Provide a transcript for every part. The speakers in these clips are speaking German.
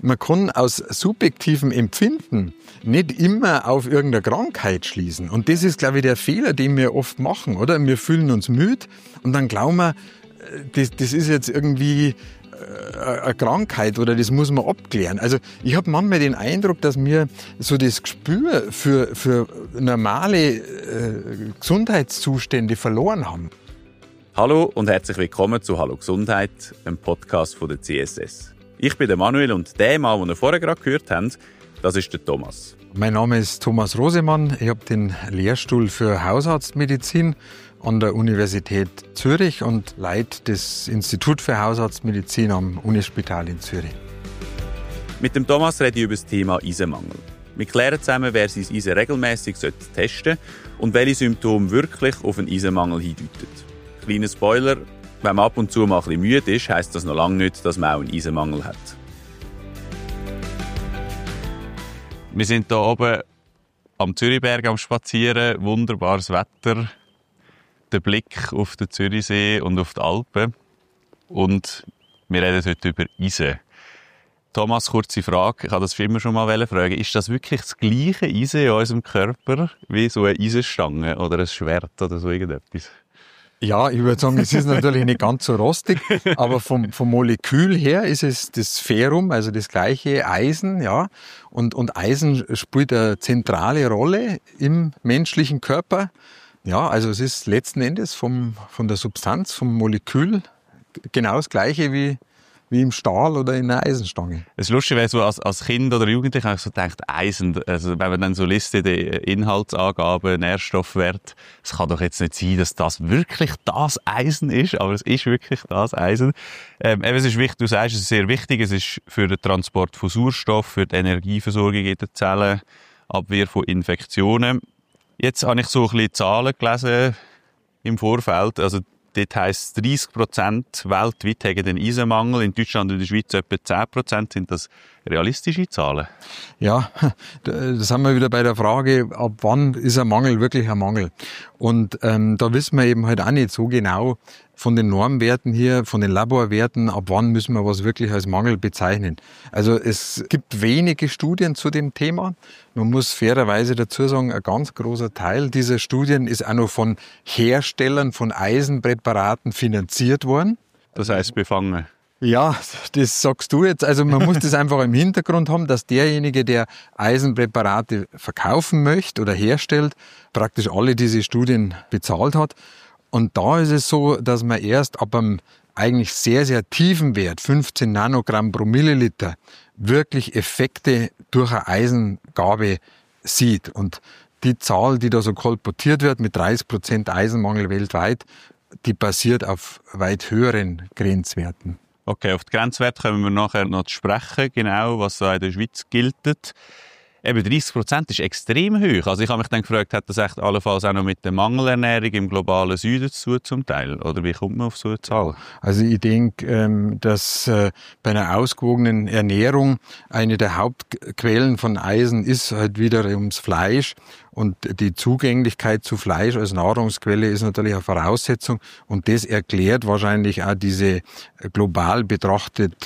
man kann aus subjektivem Empfinden nicht immer auf irgendeine Krankheit schließen. Und das ist, glaube ich, der Fehler, den wir oft machen, oder? Wir fühlen uns müde und dann glauben wir, das ist jetzt irgendwie eine Krankheit oder das muss man abklären. Also ich habe manchmal den Eindruck, dass wir so das Gespür für normale Gesundheitszustände verloren haben. Hallo und herzlich willkommen zu Hallo Gesundheit, einem Podcast von der CSS. Ich bin der Manuel und der Mann, den ihr vorher gerade gehört habt, das ist der Thomas. Mein Name ist Thomas Rosemann. Ich habe den Lehrstuhl für Hausarztmedizin an der Universität Zürich und leite das Institut für Hausarztmedizin am Unispital in Zürich. Mit dem Thomas rede ich über das Thema Eisenmangel. Wir klären zusammen, wer sein Eisen regelmäßig testen sollte und welche Symptome wirklich auf einen Eisenmangel hindeuten. Kleiner Spoiler, wenn man ab und zu mal ein bisschen müde ist, heisst das noch lange nicht, dass man auch einen Eisenmangel hat. Wir sind hier oben am Zürichberg am Spazieren, wunderbares Wetter, der Blick auf den Zürichsee und auf die Alpen. Und wir reden heute über Eisen. Thomas, kurze Frage, ich wollte das immer schon mal fragen. Ist das wirklich das gleiche Eisen in unserem Körper wie so eine Eisenstange oder ein Schwert oder so irgendetwas? Ja, ich würde sagen, es ist natürlich nicht ganz so rostig, aber vom Molekül her ist es das Ferrum, also das gleiche Eisen, ja. Und Eisen spielt eine zentrale Rolle im menschlichen Körper. Ja, also es ist letzten Endes von der Substanz, vom Molekül genau das Gleiche wie im Stahl oder in einer Eisenstange. Es ist lustig, weil so als Kind oder Jugendlicher habe ich so gedacht, Eisen, also wenn man dann so liest, die Inhaltsangaben, Nährstoffwert, es kann doch jetzt nicht sein, dass das wirklich das Eisen ist, aber es ist wirklich das Eisen. Es ist wichtig, du sagst, es ist sehr wichtig, es ist für den Transport von Sauerstoff, für die Energieversorgung in den Zellen, Abwehr von Infektionen. Jetzt habe ich so ein bisschen Zahlen gelesen im Vorfeld, also dort heisst 30% weltweit haben den Eisenmangel. In Deutschland und in der Schweiz etwa 10%. Sind das realistische Zahlen? Ja, da sind wir wieder bei der Frage, ab wann ist ein Mangel wirklich ein Mangel? Und da wissen wir eben halt auch nicht so genau von den Normwerten hier, von den Laborwerten, ab wann müssen wir was wirklich als Mangel bezeichnen. Also es gibt wenige Studien zu dem Thema. Man muss fairerweise dazu sagen, ein ganz großer Teil dieser Studien ist auch noch von Herstellern von Eisenpräparaten finanziert worden. Das heißt befangen. Ja, das sagst du jetzt. Also man muss das einfach im Hintergrund haben, dass derjenige, der Eisenpräparate verkaufen möchte oder herstellt, praktisch alle diese Studien bezahlt hat. Und da ist es so, dass man erst ab einem eigentlich sehr, sehr tiefen Wert, 15 Nanogramm pro Milliliter, wirklich Effekte durch eine Eisengabe sieht. Und die Zahl, die da so kolportiert wird mit 30% Eisenmangel weltweit, die basiert auf weit höheren Grenzwerten. Okay, auf die Grenzwerte kommen wir nachher noch zu sprechen, genau, was so in der Schweiz gilt. Eben 30% ist extrem hoch. Also ich habe mich dann gefragt, hat das echt allenfalls auch noch mit der Mangelernährung im globalen Süden zu tun zum Teil? Oder wie kommt man auf so eine Zahl? Also ich denke, dass bei einer ausgewogenen Ernährung eine der Hauptquellen von Eisen ist halt wiederum das Fleisch. Und die Zugänglichkeit zu Fleisch als Nahrungsquelle ist natürlich eine Voraussetzung. Und das erklärt wahrscheinlich auch diese global betrachtet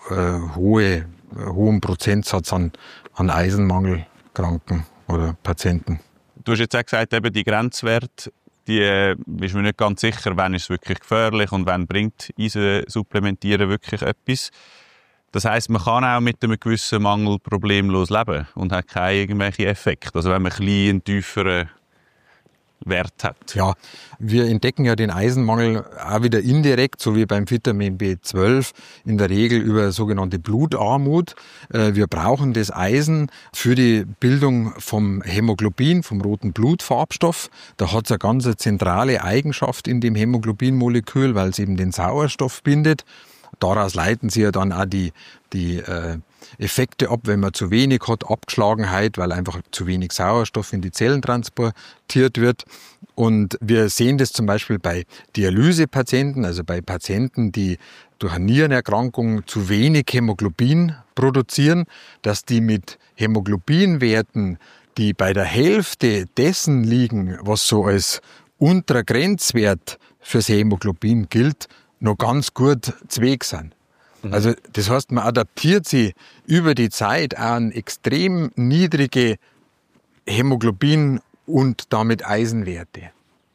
hohen Prozentsatz an Eisenmangelkranken oder Patienten. Du hast jetzt auch gesagt, eben die Grenzwerte, die ist mir nicht ganz sicher, wann ist es wirklich gefährlich und wann bringt Eisensupplementieren wirklich etwas. Das heisst, man kann auch mit einem gewissen Mangel problemlos leben und hat keine irgendwelche Effekte. Also wenn man ein bisschen einen tieferen Wert hat. Ja, wir entdecken ja den Eisenmangel auch wieder indirekt, so wie beim Vitamin B12, in der Regel über sogenannte Blutarmut. Wir brauchen das Eisen für die Bildung vom Hämoglobin, vom roten Blutfarbstoff. Da hat es eine ganz zentrale Eigenschaft in dem Hämoglobinmolekül, weil es eben den Sauerstoff bindet. Daraus leiten sie ja dann auch die Effekte ab, wenn man zu wenig hat, Abgeschlagenheit, weil einfach zu wenig Sauerstoff in die Zellen transportiert wird. Und wir sehen das zum Beispiel bei Dialysepatienten, also bei Patienten, die durch eine Nierenerkrankung zu wenig Hämoglobin produzieren, dass die mit Hämoglobinwerten, die bei der Hälfte dessen liegen, was so als unterer Grenzwert fürs Hämoglobin gilt, noch ganz gut zweg sind. Also das heißt, man adaptiert sie über die Zeit an extrem niedrige Hämoglobin- und damit Eisenwerte.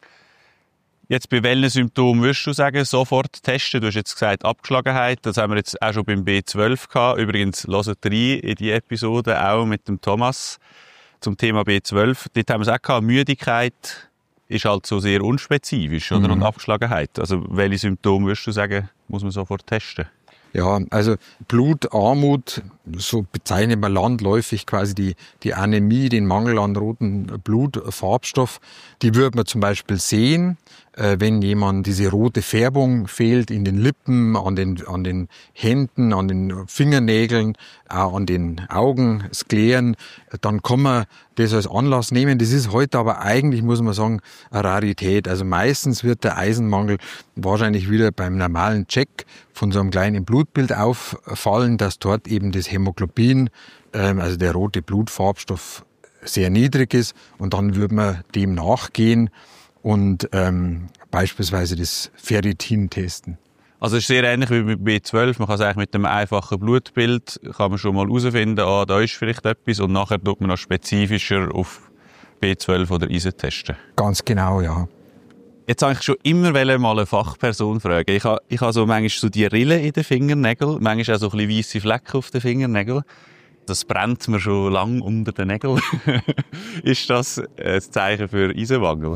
Jetzt bei welchen Symptomen würdest du sagen, sofort testen? Du hast jetzt gesagt Abgeschlagenheit, das haben wir jetzt auch schon beim B12 gehabt. Übrigens, hört rein in die Episode auch mit dem Thomas zum Thema B12. Dort haben wir es auch gehabt, Müdigkeit ist halt so sehr unspezifisch, oder? Und Abgeschlagenheit. Also welche Symptome würdest du sagen, muss man sofort testen? Ja, also Blutarmut, so bezeichnet man landläufig quasi die Anämie, den Mangel an rotem Blutfarbstoff, die würde man zum Beispiel sehen, wenn jemand diese rote Färbung fehlt in den Lippen, an den Händen, an den Fingernägeln, auch an den Augen, Skleren, dann kann man das als Anlass nehmen. Das ist heute aber eigentlich, muss man sagen, eine Rarität. Also meistens wird der Eisenmangel wahrscheinlich wieder beim normalen Check von so einem kleinen Blutbild auffallen, dass dort eben das Hämoglobin, also der rote Blutfarbstoff, sehr niedrig ist. Und dann würde man dem nachgehen und beispielsweise das Ferritin testen. Also es ist sehr ähnlich wie mit B12. Man kann es eigentlich mit einem einfachen Blutbild kann man schon mal herausfinden, da ist vielleicht etwas, und nachher tut man noch spezifischer auf B12 oder Eisen testen. Ganz genau, ja. Jetzt wollte ich schon immer mal eine Fachperson fragen. Ich habe so manchmal so die Rillen in den Fingernägeln, manchmal auch so ein bisschen weisse Flecken auf den Fingernägeln. Das brennt mir schon lang unter den Nägeln. Ist das ein Zeichen für Eisenmangel?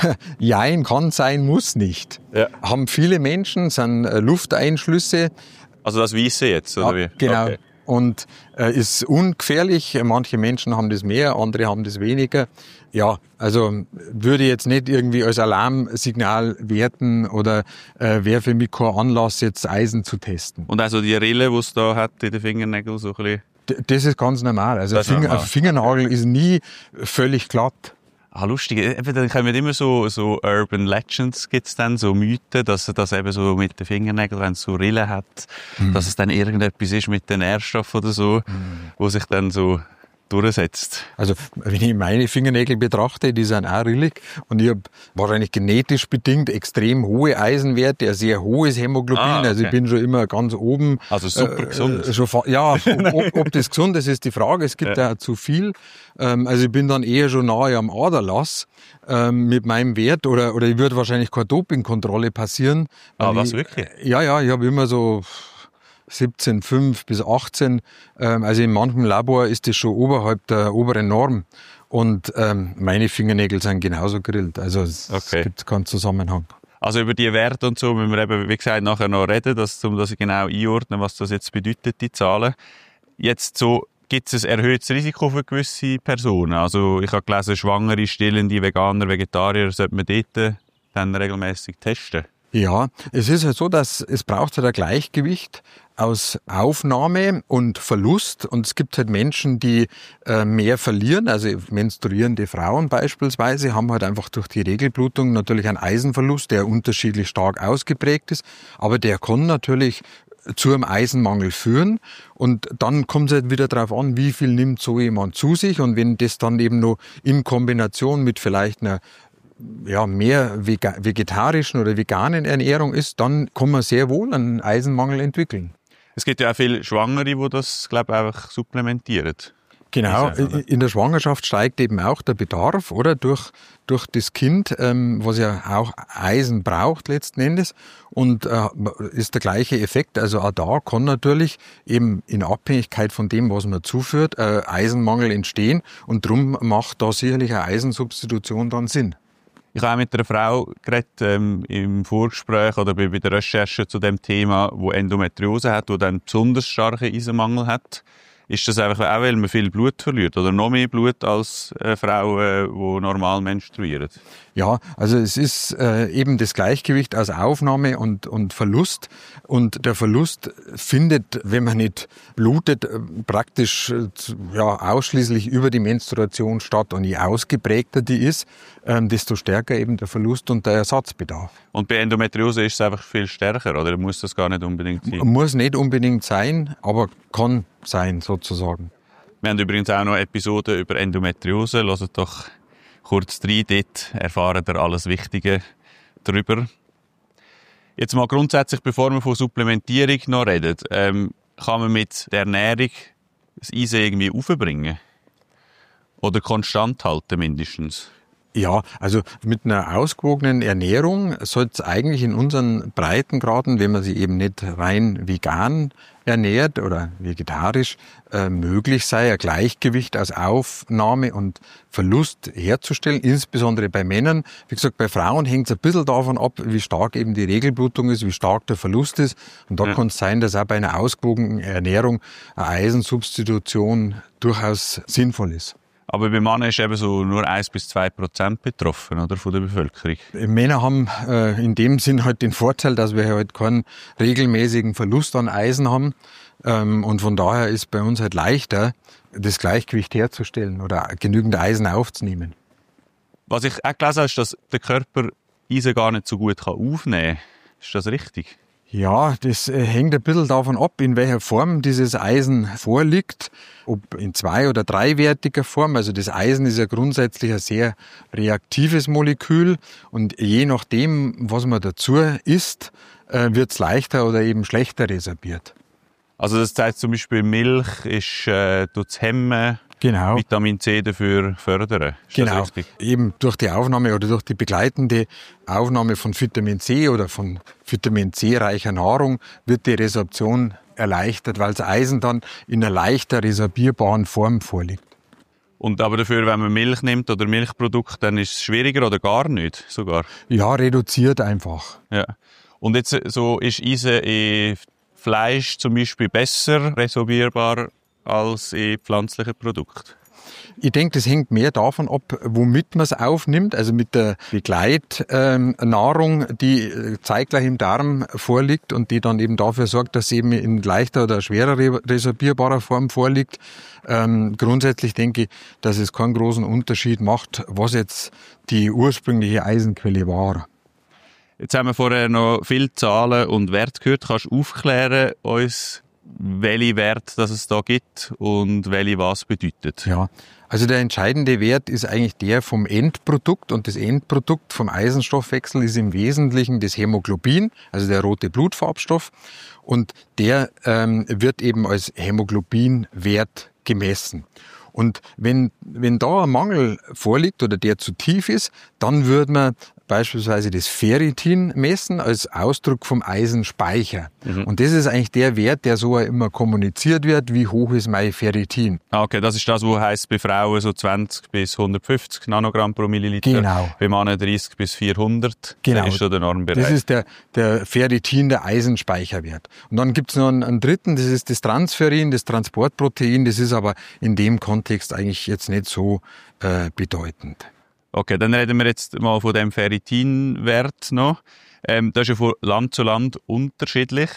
Jein, kann sein, muss nicht. Ja. Haben viele Menschen, sind Lufteinschlüsse. Also das Weisse jetzt, oder wie? Genau. Okay. Und ist ungefährlich. Manche Menschen haben das mehr, andere haben das weniger. Ja, also würde jetzt nicht irgendwie als Alarmsignal werten oder wäre für mich kein Anlass, jetzt Eisen zu testen. Und also die Rille, die es da hat in den Fingernägeln, so ein bisschen? Das ist ganz normal. Also normal. Ein Fingernagel ist nie völlig glatt. Ah, lustig. Dann kommen immer so Urban Legends, gibt's dann, so Mythen, dass eben so mit den Fingernägeln, wenn es so Rillen hat, dass es dann irgendetwas ist mit den Nährstoffen oder so, wo sich dann so durchsetzt. Also wenn ich meine Fingernägel betrachte, die sind auch rillig und ich habe wahrscheinlich genetisch bedingt extrem hohe Eisenwerte, ein sehr hohes Hämoglobin, okay. Also ich bin schon immer ganz oben. Also super gesund. Ja, ob das gesund ist, ist die Frage. Es gibt ja zu viel. Also ich bin dann eher schon nahe am Aderlass mit meinem Wert oder ich würde wahrscheinlich keine Dopingkontrolle passieren. Was, wirklich? Ja, ich habe immer so 17,5 bis 18. Also in manchem Labor ist das schon oberhalb der oberen Norm. Und meine Fingernägel sind genauso gerillt. Also es gibt keinen Zusammenhang. Also über die Werte und so müssen wir eben, wie gesagt, nachher noch reden, um das genau einordnen, was das jetzt bedeutet, die Zahlen. Jetzt so, gibt es ein erhöhtes Risiko für gewisse Personen? Also ich habe gelesen, Schwangere, Stillende, Veganer, Vegetarier, sollte man dort dann regelmäßig testen? Ja, es ist halt so, dass es braucht halt ein Gleichgewicht aus Aufnahme und Verlust. Und es gibt halt Menschen, die mehr verlieren, also menstruierende Frauen beispielsweise, haben halt einfach durch die Regelblutung natürlich einen Eisenverlust, der unterschiedlich stark ausgeprägt ist. Aber der kann natürlich zu einem Eisenmangel führen. Und dann kommt es halt wieder darauf an, wie viel nimmt so jemand zu sich. Und wenn das dann eben noch in Kombination mit vielleicht einer mehr vegetarischen oder veganen Ernährung ist, dann kann man sehr wohl einen Eisenmangel entwickeln. Es gibt ja auch viele Schwangere, die das, glaube ich, einfach supplementieren. Genau, in der Schwangerschaft steigt eben auch der Bedarf, oder? Durch das Kind, was ja auch Eisen braucht letzten Endes. Und ist der gleiche Effekt. Also auch da kann natürlich eben in Abhängigkeit von dem, was man zuführt, Eisenmangel entstehen. Und darum macht da sicherlich eine Eisensubstitution dann Sinn. Ich habe auch mit einer Frau geredet, im Vorgespräch oder bei der Recherche zu dem Thema, die Endometriose hat, die dann besonders starken Eisenmangel hat. Ist das einfach auch, weil man viel Blut verliert oder noch mehr Blut als Frauen, die normal menstruieren? Ja, also es ist eben das Gleichgewicht aus Aufnahme und Verlust. Und der Verlust findet, wenn man nicht blutet, praktisch ausschließlich über die Menstruation statt. Und je ausgeprägter die ist, desto stärker eben der Verlust und der Ersatzbedarf. Und bei Endometriose ist es einfach viel stärker, oder muss das gar nicht unbedingt sein? Muss nicht unbedingt sein, aber kann sein, sozusagen. Wir haben übrigens auch noch Episoden über Endometriose. Hört doch kurz rein, dort erfahren ihr alles Wichtige darüber. Jetzt mal grundsätzlich, bevor wir von Supplementierung noch reden, kann man mit der Ernährung das Eisen irgendwie aufbringen? Oder konstant halten mindestens? Ja, also mit einer ausgewogenen Ernährung sollte es eigentlich in unseren Breitengraden, wenn man sie eben nicht rein vegan ernährt oder vegetarisch, möglich sei, ein Gleichgewicht aus Aufnahme und Verlust herzustellen, insbesondere bei Männern. Wie gesagt, bei Frauen hängt es ein bisschen davon ab, wie stark eben die Regelblutung ist, wie stark der Verlust ist. Und da kann es sein, dass auch bei einer ausgewogenen Ernährung eine Eisensubstitution durchaus sinnvoll ist. Aber bei Männern ist eben so nur 1-2% betroffen, oder, von der Bevölkerung. Männer haben in dem Sinn halt den Vorteil, dass wir halt keinen regelmäßigen Verlust an Eisen haben. Und von daher ist bei uns halt leichter, das Gleichgewicht herzustellen oder genügend Eisen aufzunehmen. Was ich auch gelesen habe, ist, dass der Körper Eisen gar nicht so gut aufnehmen kann. Ist das richtig? Ja, das hängt ein bisschen davon ab, in welcher Form dieses Eisen vorliegt, ob in 2- oder 3-wertiger Form. Also das Eisen ist ja grundsätzlich ein sehr reaktives Molekül und je nachdem, was man dazu isst, wird es leichter oder eben schlechter resorbiert. Also das heißt zum Beispiel Milch ist tut's hemmen, genau. Vitamin C dafür fördern. Ist genau. das richtig? Eben durch die Aufnahme oder durch die begleitende Aufnahme von Vitamin C oder von Vitamin C reicher Nahrung wird die Resorption erleichtert, weil das Eisen dann in einer leichter resorbierbaren Form vorliegt. Und aber dafür, wenn man Milch nimmt oder Milchprodukte, dann ist es schwieriger oder gar nicht sogar? Ja, reduziert einfach. Ja. Und jetzt so ist Eisen in Fleisch zum Beispiel besser resorbierbar als in pflanzlichen Produkten? Ich denke, das hängt mehr davon ab, womit man es aufnimmt, also mit der Begleitnahrung, die zeitgleich im Darm vorliegt und die dann eben dafür sorgt, dass sie eben in leichter oder schwerer resorbierbarer Form vorliegt. Grundsätzlich denke ich, dass es keinen großen Unterschied macht, was jetzt die ursprüngliche Eisenquelle war. Jetzt haben wir vorher noch viele Zahlen und Werte gehört. Kannst du aufklären uns, welche Werte das es da gibt und welche was bedeutet? Ja, also der entscheidende Wert ist eigentlich der vom Endprodukt und das Endprodukt vom Eisenstoffwechsel ist im Wesentlichen das Hämoglobin, also der rote Blutfarbstoff und der wird eben als Hämoglobinwert gemessen. Und wenn da ein Mangel vorliegt oder der zu tief ist, dann würde man beispielsweise das Ferritin messen als Ausdruck vom Eisenspeicher. Mhm. Und das ist eigentlich der Wert, der so immer kommuniziert wird, wie hoch ist mein Ferritin. Okay, das ist das, was heisst bei Frauen so 20 bis 150 Nanogramm pro Milliliter. Genau. Bei Männern 30 bis 400. Genau. Das ist so der Normbereich. Das ist der Ferritin, der Eisenspeicherwert. Und dann gibt es noch einen dritten, das ist das Transferin, das Transportprotein. Das ist aber in dem Kontext eigentlich jetzt nicht so bedeutend. Okay, dann reden wir jetzt mal von dem Ferritinwert noch. Das ist ja von Land zu Land unterschiedlich,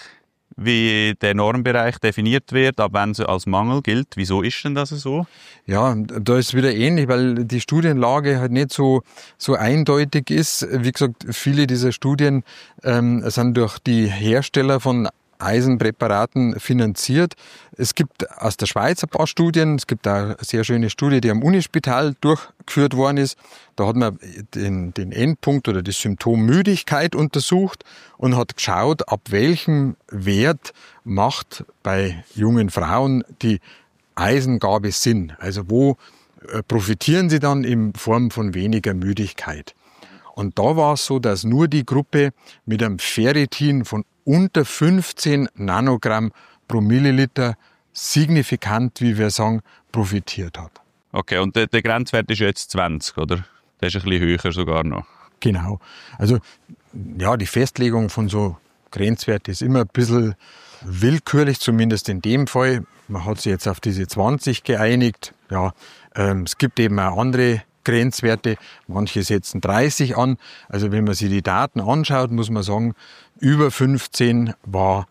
wie der Normbereich definiert wird, ab wenn es als Mangel gilt. Wieso ist denn das so? Ja, da ist wieder ähnlich, weil die Studienlage halt nicht so eindeutig ist. Wie gesagt, viele dieser Studien sind durch die Hersteller von Eisenpräparaten finanziert. Es gibt aus der Schweiz ein paar Studien. Es gibt auch eine sehr schöne Studie, die am Unispital durchgeführt worden ist. Da hat man den Endpunkt oder das Symptom Müdigkeit untersucht und hat geschaut, ab welchem Wert macht bei jungen Frauen die Eisengabe Sinn. Also wo profitieren sie dann in Form von weniger Müdigkeit. Und da war es so, dass nur die Gruppe mit einem Ferritin von unter 15 Nanogramm pro Milliliter signifikant, wie wir sagen, profitiert hat. Okay, und der Grenzwert ist jetzt 20, oder? Der ist ein bisschen höher sogar noch. Genau. Also ja, die Festlegung von so Grenzwerten ist immer ein bisschen willkürlich, zumindest in dem Fall. Man hat sich jetzt auf diese 20 geeinigt. Ja, es gibt eben auch andere Grenzwerte, manche setzen 30 an. Also wenn man sich die Daten anschaut, muss man sagen, über 15 war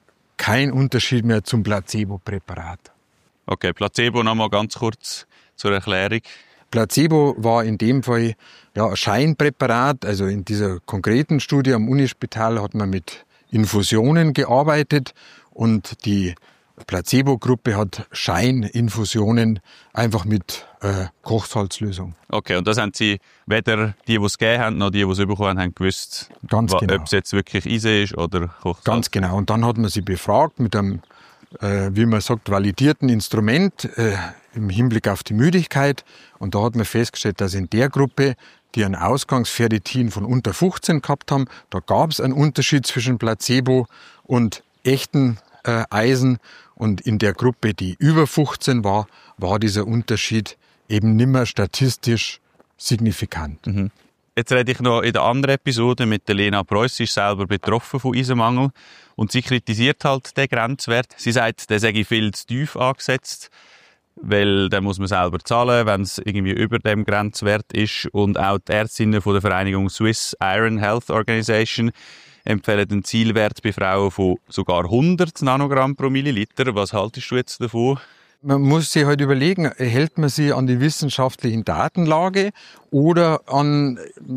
kein Unterschied mehr zum Placebo-Präparat. Okay, Placebo nochmal ganz kurz zur Erklärung. Placebo war in dem Fall ein Scheinpräparat. Also in dieser konkreten Studie am Unispital hat man mit Infusionen gearbeitet und die Placebo-Gruppe hat Scheininfusionen einfach mit Kochsalzlösung. Okay, und das haben Sie weder die es gegeben haben, noch die es bekommen haben, gewusst, Ganz genau. Ob es jetzt wirklich Eisen ist oder Kochsalz? Ganz genau. Und dann hat man sie befragt mit einem, wie man sagt, validierten Instrument im Hinblick auf die Müdigkeit. Und da hat man festgestellt, dass in der Gruppe, die ein Ausgangsferritin von unter 15 gehabt haben, da gab es einen Unterschied zwischen Placebo und echten Eisen. Und in der Gruppe, die über 15 war, war dieser Unterschied eben nicht mehr statistisch signifikant. Mhm. Jetzt rede ich noch in der anderen Episode mit der Lena Preuss. Sie ist selber betroffen von Eisenmangel. Und sie kritisiert halt den Grenzwert. Sie sagt, der sei viel zu tief angesetzt, weil den muss man selber zahlen, wenn es irgendwie über dem Grenzwert ist. Und auch die Ärztinnen von der Vereinigung Swiss Iron Health Organization empfehlen den Zielwert bei Frauen von sogar 100 Nanogramm pro Milliliter. Was haltest du jetzt davon? Man muss sich halt überlegen, hält man sich an die wissenschaftlichen Datenlage oder an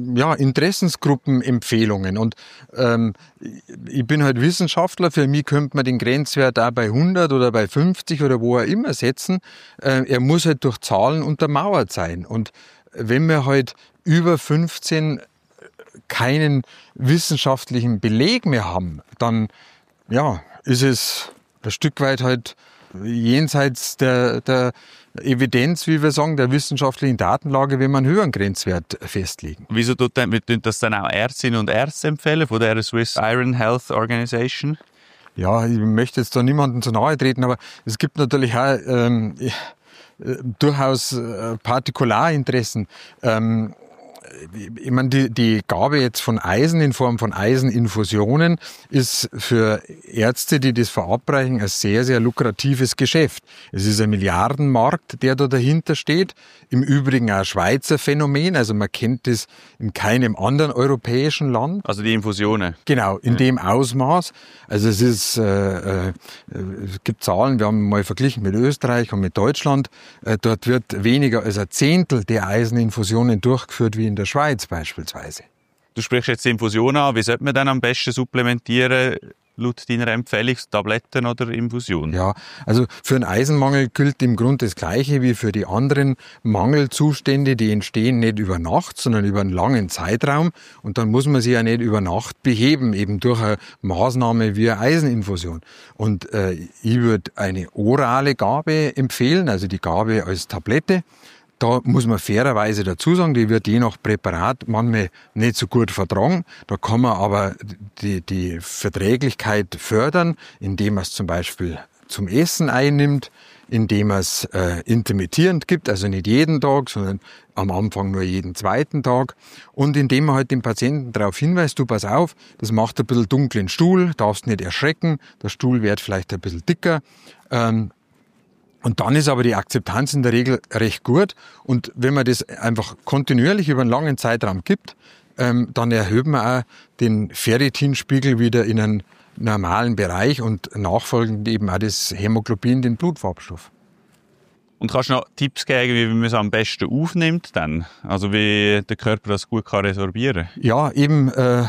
Interessensgruppenempfehlungen. Und ich bin halt Wissenschaftler, für mich könnte man den Grenzwert auch bei 100 oder bei 50 oder wo er immer setzen. Er muss halt durch Zahlen untermauert sein. Und wenn wir halt über 15 keinen wissenschaftlichen Beleg mehr haben, dann ist es ein Stück weit halt jenseits der Evidenz, wie wir sagen, der wissenschaftlichen Datenlage, wenn man einen höheren Grenzwert festlegen. Wieso tun das dann auch Ärztinnen und Ärzte empfehlen von der Swiss Iron Health Organization? Ja, ich möchte jetzt da niemandem zu nahe treten, aber es gibt natürlich auch durchaus Partikularinteressen. Ich meine, die Gabe jetzt von Eisen in Form von Eiseninfusionen ist für Ärzte, die das verabreichen, ein sehr, sehr lukratives Geschäft. Es ist ein Milliardenmarkt, der da dahinter steht. Im Übrigen auch ein Schweizer Phänomen. Also man kennt das in keinem anderen europäischen Land. Also die Infusionen? Genau, in dem Ausmaß. Also es gibt Zahlen, wir haben mal verglichen mit Österreich und mit Deutschland. Dort wird weniger als ein Zehntel der Eiseninfusionen durchgeführt wie in der Schweiz beispielsweise. Du sprichst jetzt die Infusion an. Wie sollte man dann am besten supplementieren, laut deiner Empfehlung, Tabletten oder Infusion? Ja, also für einen Eisenmangel gilt im Grunde das Gleiche wie für die anderen Mangelzustände, die entstehen nicht über Nacht, sondern über einen langen Zeitraum. Und dann muss man sie ja nicht über Nacht beheben, eben durch eine Maßnahme wie eine Eiseninfusion. Und ich würde eine orale Gabe empfehlen, also die Gabe als Tablette. Da muss man fairerweise dazu sagen, die wird je nach Präparat manchmal nicht so gut vertragen. Da kann man aber die Verträglichkeit fördern, indem man es zum Beispiel zum Essen einnimmt, indem man es intermittierend gibt, also nicht jeden Tag, sondern am Anfang nur jeden zweiten Tag. Und indem man halt den Patienten darauf hinweist, du pass auf, das macht ein bisschen dunklen Stuhl, darfst nicht erschrecken, der Stuhl wird vielleicht ein bisschen dicker. Und dann ist aber die Akzeptanz in der Regel recht gut. Und wenn man das einfach kontinuierlich über einen langen Zeitraum gibt, dann erhöht man auch den Ferritinspiegel wieder in einen normalen Bereich und nachfolgend eben auch das Hämoglobin, den Blutfarbstoff. Und kannst du noch Tipps geben, wie man es am besten aufnimmt dann? Also wie der Körper das gut kann resorbieren? Ja, eben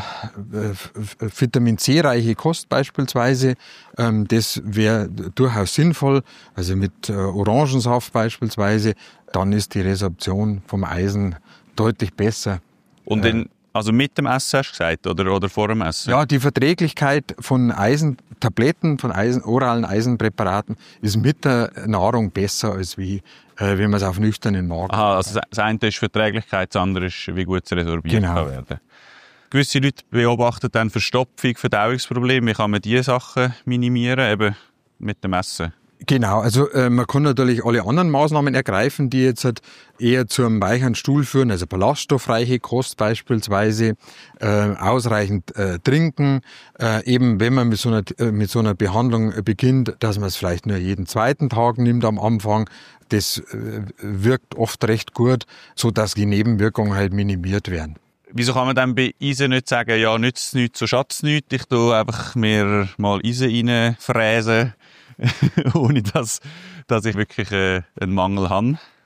Vitamin C-reiche Kost beispielsweise, das wäre durchaus sinnvoll. Also mit Orangensaft beispielsweise, dann ist die Resorption vom Eisen deutlich besser. Und also mit dem Essen hast du gesagt, oder vor dem Essen? Ja, die Verträglichkeit von Eisentabletten, von oralen Eisenpräparaten ist mit der Nahrung besser, als wenn man es auf nüchternen Magen macht. Aha, also das eine ist Verträglichkeit, das andere ist, wie gut es resorbiert kann werden. Gewisse Leute beobachten dann Verstopfung, Verdauungsprobleme. Wie kann man diese Sachen minimieren, eben mit dem Essen? Genau, also man kann natürlich alle anderen Maßnahmen ergreifen, die jetzt halt eher zu einem weicheren Stuhl führen, also ballaststoffreiche Kost beispielsweise, ausreichend trinken, eben wenn man mit so einer Behandlung beginnt, dass man es vielleicht nur jeden zweiten Tag nimmt am Anfang. Das wirkt oft recht gut, so dass die Nebenwirkungen halt minimiert werden. Wieso kann man dann bei Eisen nicht sagen, ja, nützt es nichts, so schadet es nichts, ich tue einfach mir mal Eisen reinfräsen, ohne dass ich wirklich einen Mangel habe?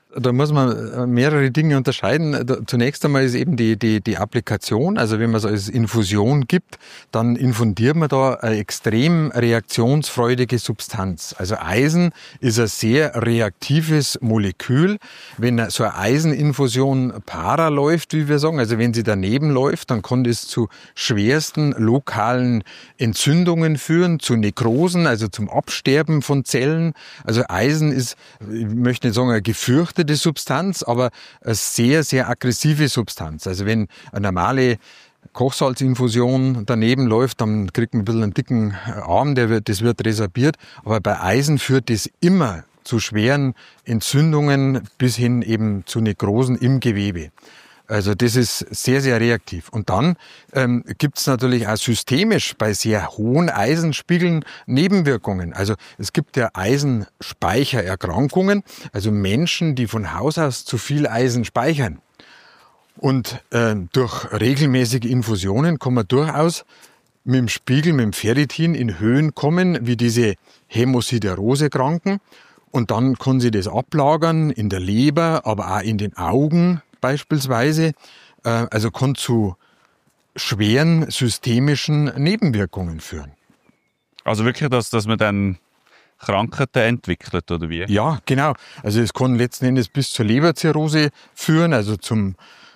Da muss man mehrere Dinge unterscheiden. Zunächst einmal ist eben die Applikation, also wenn man so als Infusion gibt, dann infundiert man da eine extrem reaktionsfreudige Substanz. Also Eisen ist ein sehr reaktives Molekül. Wenn so eine Eiseninfusion para läuft, wie wir sagen, also wenn sie daneben läuft, dann kann das zu schwersten lokalen Entzündungen führen, zu Nekrosen, also zum Absterben von Zellen. Also Eisen ist, ich möchte nicht sagen, eine gefürchtete Substanz, aber eine sehr, sehr aggressive Substanz. Also wenn eine normale Kochsalzinfusion daneben läuft, dann kriegt man ein bisschen einen dicken Arm, das wird resorbiert. Aber bei Eisen führt das immer zu schweren Entzündungen bis hin eben zu Nekrosen im Gewebe. Also das ist sehr, sehr reaktiv. Und dann gibt es natürlich auch systemisch bei sehr hohen Eisenspiegeln Nebenwirkungen. Also es gibt ja Eisenspeichererkrankungen, also Menschen, die von Haus aus zu viel Eisen speichern. Und durch regelmäßige Infusionen kann man durchaus mit dem Spiegel, mit dem Ferritin in Höhen kommen, wie diese Hämosiderose-Kranken. Und dann kann sie das ablagern in der Leber, aber auch in den Augen beispielsweise. Also kann zu schweren systemischen Nebenwirkungen führen. Also wirklich, dass man dann Krankheiten entwickelt, oder wie? Ja, genau. Also es kann letzten Endes bis zur Leberzirrhose führen, also zum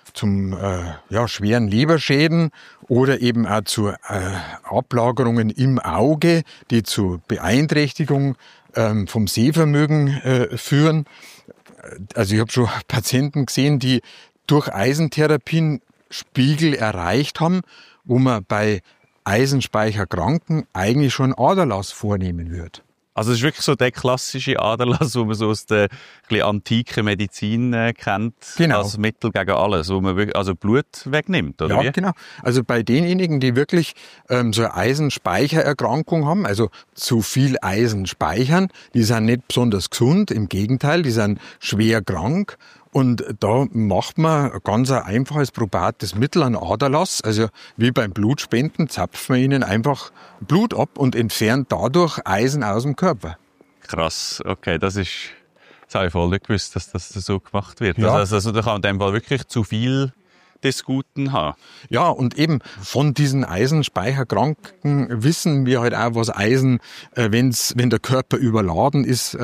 schweren Leberschäden oder eben auch zu Ablagerungen im Auge, die zu Beeinträchtigung vom Sehvermögen führen. Also ich habe schon Patienten gesehen, die durch Eisentherapien Spiegel erreicht haben, wo man bei Eisenspeicherkranken eigentlich schon Aderlass vornehmen wird. Also es ist wirklich so der klassische Aderlass, den man so aus der antiken Medizin kennt, genau, als Mittel gegen alles, wo man wirklich, also Blut wegnimmt, oder wie? Ja, genau. Also bei denjenigen, die wirklich so eine Eisenspeichererkrankung haben, also zu viel Eisen speichern, die sind nicht besonders gesund, im Gegenteil, die sind schwer krank. Und da macht man ein ganz einfaches, probates Mittel, einen Aderlass. Also wie beim Blutspenden zapft man ihnen einfach Blut ab und entfernt dadurch Eisen aus dem Körper. Krass, okay, das habe ich voll nicht gewusst, dass das so gemacht wird. Ja. Also da kann man in dem Fall wirklich zu viel des Guten haben. Ja, und eben von diesen Eisenspeicherkranken wissen wir halt auch, was Eisen, wenn der Körper überladen ist,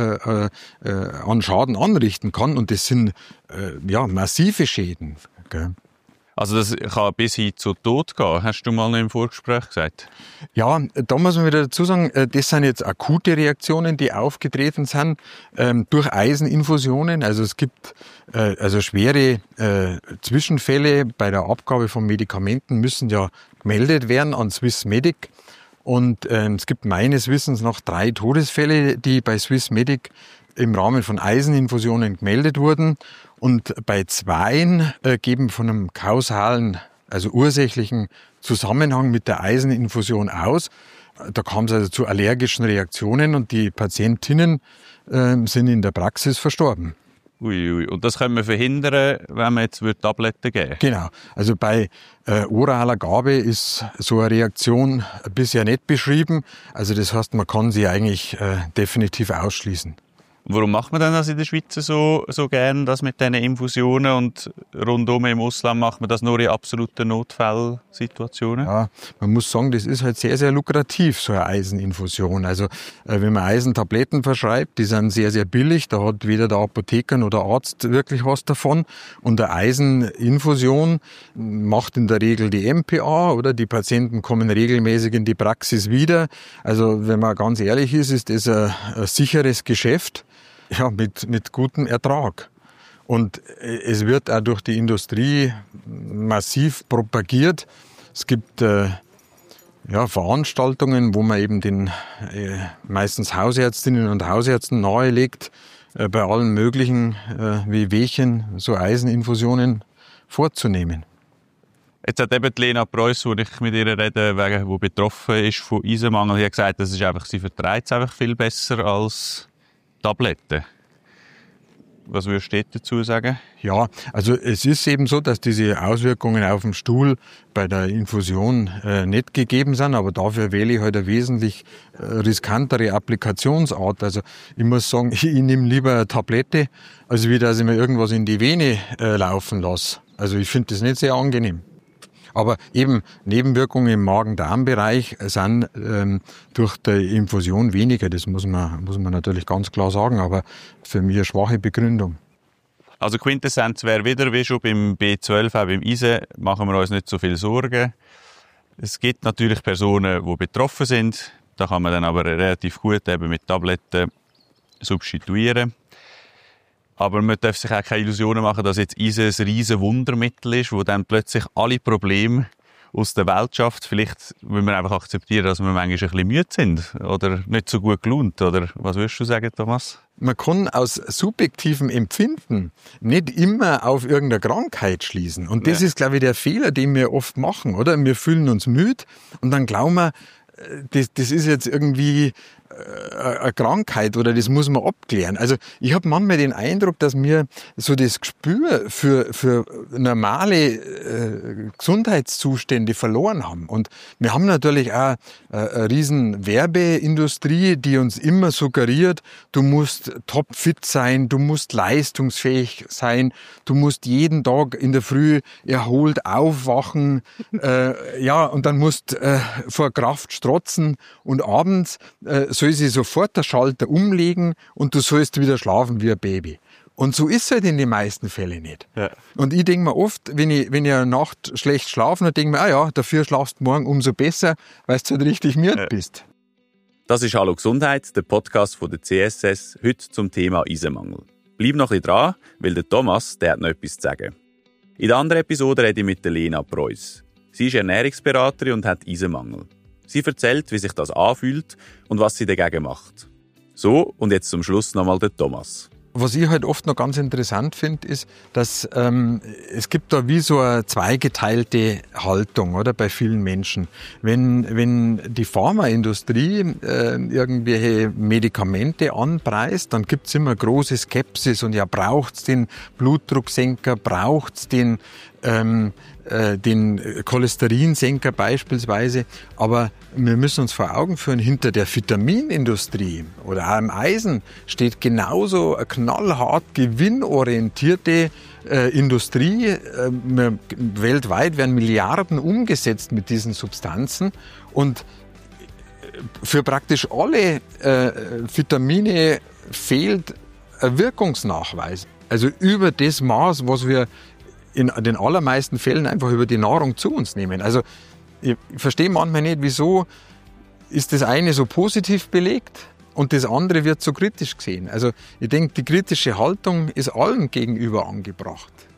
an Schaden anrichten kann. Und das sind massive Schäden. Gell? Also das kann bis hin zu Tod gehen, hast du mal im Vorgespräch gesagt? Ja, da muss man wieder dazu sagen, das sind jetzt akute Reaktionen, die aufgetreten sind durch Eiseninfusionen. Also es gibt schwere Zwischenfälle bei der Abgabe von Medikamenten müssen ja gemeldet werden an Swissmedic. Und es gibt meines Wissens noch 3 Todesfälle, die bei Swissmedic im Rahmen von Eiseninfusionen gemeldet wurden. Und bei 2 geben von einem kausalen, also ursächlichen Zusammenhang mit der Eiseninfusion aus. Da kam es also zu allergischen Reaktionen und die Patientinnen sind in der Praxis verstorben. Ui. Und das können wir verhindern, wenn man jetzt Tabletten geben würde? Genau. Also bei oraler Gabe ist so eine Reaktion bisher nicht beschrieben. Also das heißt, man kann sie eigentlich definitiv ausschließen. Warum macht man denn das in der Schweiz so gern, das mit diesen Infusionen, und rundum im Ausland macht man das nur in absoluten Notfallsituationen? Ja, man muss sagen, das ist halt sehr, sehr lukrativ, so eine Eiseninfusion. Also wenn man Eisentabletten verschreibt, die sind sehr, sehr billig, da hat weder der Apotheker noch der Arzt wirklich was davon. Und eine Eiseninfusion macht in der Regel die MPA, oder die Patienten kommen regelmäßig in die Praxis wieder. Also wenn man ganz ehrlich ist das ein sicheres Geschäft. Ja, mit gutem Ertrag. Und es wird auch durch die Industrie massiv propagiert. Es gibt Veranstaltungen, wo man eben den meistens Hausärztinnen und Hausärzten nahelegt, bei allen möglichen Wehwehchen so Eiseninfusionen vorzunehmen. Jetzt hat eben Lena Preuss, wo ich mit ihr rede, die betroffen ist von Eisenmangel, die hat gesagt, das ist einfach, sie verträgt es einfach viel besser als Tabletten. Was würdest du dazu sagen? Ja, also es ist eben so, dass diese Auswirkungen auf den Stuhl bei der Infusion nicht gegeben sind, aber dafür wähle ich halt eine wesentlich riskantere Applikationsart. Also ich muss sagen, ich nehme lieber eine Tablette, als wie dass ich mir irgendwas in die Vene laufen lasse. Also ich finde das nicht sehr angenehm. Aber eben Nebenwirkungen im Magen-Darm-Bereich sind durch die Infusion weniger. Das muss man natürlich ganz klar sagen, aber für mich eine schwache Begründung. Also Quintessenz wäre wieder, wie schon beim B12, auch beim Eisen, machen wir uns nicht so viel Sorgen. Es gibt natürlich Personen, die betroffen sind. Da kann man dann aber relativ gut eben mit Tabletten substituieren. Aber man darf sich auch keine Illusionen machen, dass jetzt Eisen ein riesen Wundermittel ist, das dann plötzlich alle Probleme aus der Welt schafft. Vielleicht müssen wir einfach akzeptieren, dass wir manchmal ein bisschen müde sind oder nicht so gut gelaunt. Oder was würdest du sagen, Thomas? Man kann aus subjektivem Empfinden nicht immer auf irgendeine Krankheit schließen. Und das ist, glaube ich, der Fehler, den wir oft machen, oder? Wir fühlen uns müde und dann glauben wir, das ist jetzt irgendwie eine Krankheit oder das muss man abklären. Also ich habe manchmal den Eindruck, dass wir so das Gespür für normale Gesundheitszustände verloren haben. Und wir haben natürlich auch eine riesen Werbeindustrie, die uns immer suggeriert, du musst topfit sein, du musst leistungsfähig sein, du musst jeden Tag in der Früh erholt aufwachen, und dann musst vor Kraft strotzen und abends soll sie sofort der Schalter umlegen und du sollst wieder schlafen wie ein Baby. Und so ist es halt in den meisten Fällen nicht. Ja. Und ich denke mir oft, wenn ich eine Nacht schlecht schlafe, dann denke ich mir, dafür schlafst du morgen umso besser, weil du halt richtig müde bist. Das ist «Hallo Gesundheit», der Podcast von der CSS, heute zum Thema Eisenmangel. Bleib noch ein bisschen dran, weil der Thomas, der hat noch etwas zu sagen. In der anderen Episode rede ich mit der Lena Preuss. Sie ist Ernährungsberaterin und hat Eisenmangel. Sie erzählt, wie sich das anfühlt und was sie dagegen macht. So, und jetzt zum Schluss nochmal der Thomas. Was ich halt oft noch ganz interessant finde, ist, dass es gibt da wie so eine zweigeteilte Haltung, oder, bei vielen Menschen. Wenn die Pharmaindustrie irgendwelche Medikamente anpreist, dann gibt's immer große Skepsis und braucht's den Blutdrucksenker, braucht's den Cholesterinsenker beispielsweise. Aber wir müssen uns vor Augen führen, hinter der Vitaminindustrie oder auch im Eisen steht genauso eine knallhart gewinnorientierte Industrie. Weltweit werden Milliarden umgesetzt mit diesen Substanzen und für praktisch alle Vitamine fehlt ein Wirkungsnachweis. Also über das Maß, was wir in den allermeisten Fällen einfach über die Nahrung zu uns nehmen. Also ich verstehe manchmal nicht, wieso ist das eine so positiv belegt und das andere wird so kritisch gesehen. Also ich denke, die kritische Haltung ist allen gegenüber angebracht.